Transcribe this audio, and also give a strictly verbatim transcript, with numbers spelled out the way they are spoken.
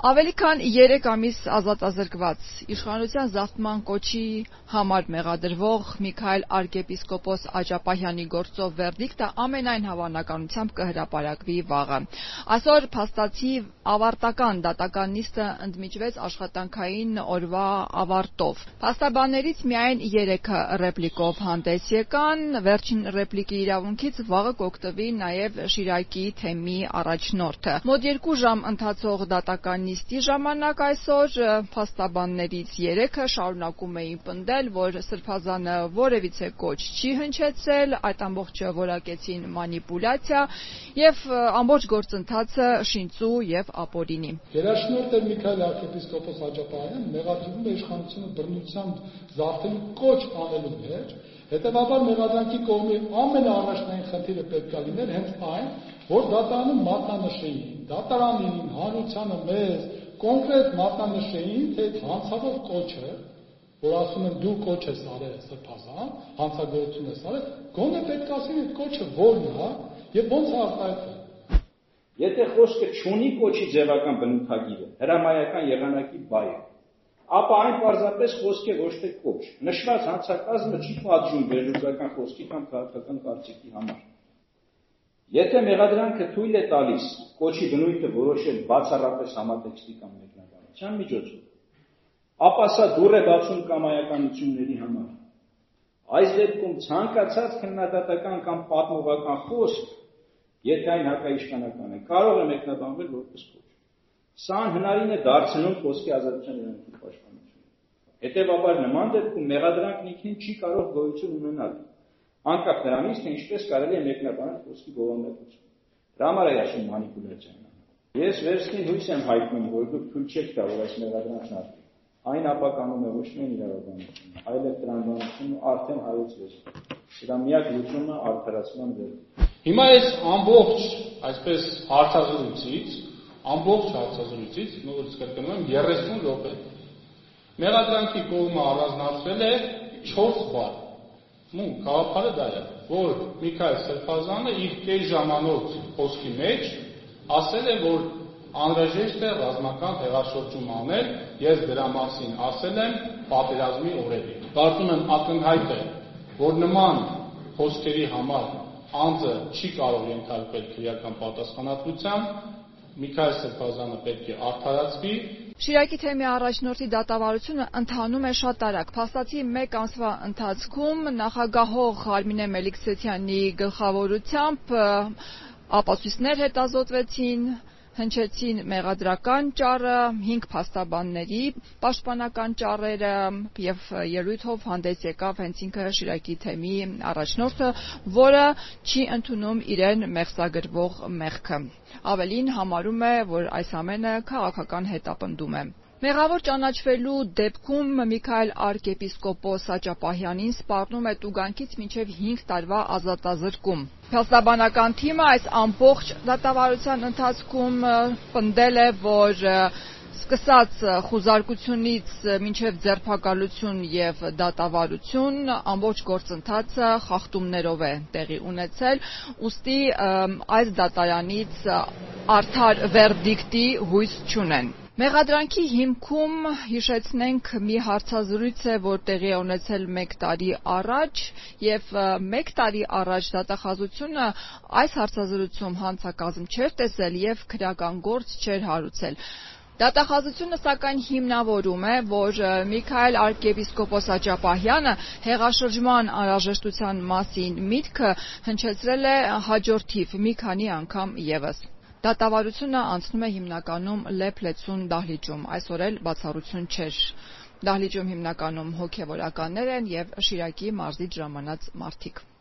Ավելի քան երեք ամիս ազատազրկված իշխանության զավթման կոչի համար մեղադրվող Միքայել arczepiskopos Աջապահյանի գործով վերդիկտը ամենայն հավանականությամբ կհրապարակվի վաղը։ Այսօր փաստացի ավարտական դատական նիստը ընդմիջվեց աշխատանքային օրվա ավարտով։ Փաստաբաններից միայն երեքը ռեպլիկով հանդես եկան, վերջին ռեպլիկի իրավունքից վաղը կօգտվի նաև Շիրակի թեմի առաջնորդը։ Մոտ երկու ժամ ընթացող դատական նիստի ժամանակ այսօր փաստաբաններից երեքը շարունակում էին պնդել, որ Սրբազանը որևիցե կոչ չի հնչեցրել, այդ ամբողջը որակեցին մանիպուլյացիա եւ ամբողջ գործընթացը շինծու եւ ապօրինի։ Գերաշնորհ Միքայել arczepiskopos Աջապահյանը մեղադրվում է իշխանությունը բռնությամբ զավթելու կոչ անելու մեջ, հետեւաբար մեղադրանքի կողմի ամենաառաջնային խնդիրը պետք է լիներ հենց այն, որ դատարանում մատնանշեին, դատարանին, հանրությանը մեզ կոնկրետ մատնանշեին, թե հանցավոր կոչը, որ ասում են դու կոչ ես արել Սրբազան, հանցագործություն ես արել, գոնե պետք է ասեն այդ կոչը որն է եւ ոնց է արտահայտվել։ Եթե խոսքը չունի կոչի ձևական բնութագիրը, հրամայական եղանակի բայ է, ապա այն պարզապես խոսք է ոչ թե կոչ։ Նշված հանցակազմը չի պատժում վերլուծական խոսքի կամ քաղաքական կարծիքի համար։ Եթե մեղադրանքը թույլ է տալիս կոչի բնույթը որոշել բացառապես համատեքստի կամ մեկնաբանության միջոցով, ապա սա դուռ է բացում կամայականությունների համար։ Այս դեպքում ցանկացած քննադատական կամ պատմողական խոսք, եթե այն հակաիշխանական է, կարող է մեկնաբանվել որպես կոչ։ Սա հնարին է դարձնում խոսքի ազատության երևույթի պաշտպանությունը։ Հետևաբար նման դեպքում մեղադրանքն ինքնին չի կարող գոյություն ունենալ, անկախ նրանից, թե ինչպես կարելի է մեկնաբանել խոսքի բովանդակությունը։ Դրա համար է ասում մանիպուլյացիան։ Ես վերստին հույս եմ հայտնում, որ դուք թույլ չեք տա, որ այս մեղադրանքն արտի։ Այն ապականում է ոչ միայն իրավաբանությունը, այլև տրամաբանությունը արդեն հայոց լեզվով։ Դրա միակ լուծումը արդարացման վերջ։ Հիմա այս ամբողջ, այսպես հարցազրույցից, ամբողջ հարցազրույցից, նորից կրկնում եմ, երեսուն րոպե։ Մեղադրանքի կողմը առանձնացրել է չորս բառ։ Ու գաղափարը դա է, որ Միքայել Սրբազանը իր կես ժամանոց խոսքի մեջ ասել է, որ անհրաժեշտ է ռազմական հեղաշրջում անել, ես դրա մասին ասել եմ պատերազմի օրերին։ Կարծում եմ ակնհայտ է, որ նման խոսքերի համար անձը չի կարող ենթարկվել քրեական պատասխանատվության, Միքայել Սրբազանը պետք է արդարացվի։ Շիրակի թեմի առաջնորդի դատավարությունը ընթանում է շատ արագ։ Փաստացի մեկ ամսվա ընթացքում նախագահող Արմինե Մելիքսեթյանի գլխավորությամբ ապացույցներ հետազոտվեցին, հնչեցին մեղադրական ճառը, հինգ փաստաբանների պաշտպանական ճառերը եւ ելույթով հանդես եկավ հենց ինքը Շիրակի թեմի առաջնորդը, որը չի ընդունում իրեն մեղսագրվող մեղքը։ Ավելին համարում է, որ այս ամենը քաղաքական հետապնդում է։ Մեղավոր ճանաչվելու դեպքում Միքայել arczepiskopos Աջապահյանին սպառնում է տուգանքից մինչև հինգ տարվա ազատազրկում։ Փաստաբանական թիմը այս ամբողջ դատավարության ընթացքում պնդել է, որ սկսած խուզարկությունից մինչև ձերբակալություն եւ դատավարություն ամբողջ գործընթացը խախտումներով է տեղի ունեցել, ուստի այս դատարանից արդար վերդիկտի հույս չունեն։ Մեղադրանքի հիմքում, հիշեցնենք, մի հարցազրույց է, որ տեղի է ունեցել մեկ տարի առաջ եւ մեկ տարի առաջ դատախազությունը այս հարցազրույցում հանցակազմ չէր տեսել եւ քրեական գործ չէր հարուցել։ Դատախազությունը սակայն հիմնավորում է, որ Միքայել arczepiskopos Աջապահյանը հեղաշրջման անհրաժեշտության մասին միտքը հնչեցրել է հաջորդիվ մի քանի անգամ եւս։ Դատավարությունը անցնում է հիմնականում լեփ-լեցուն դահլիճում, այսօր էլ բացառություն չէր։ Դահլիճում հիմնականում հոգևորականներ են եւ Շիրակի մարզից ժամանած մարդիկ։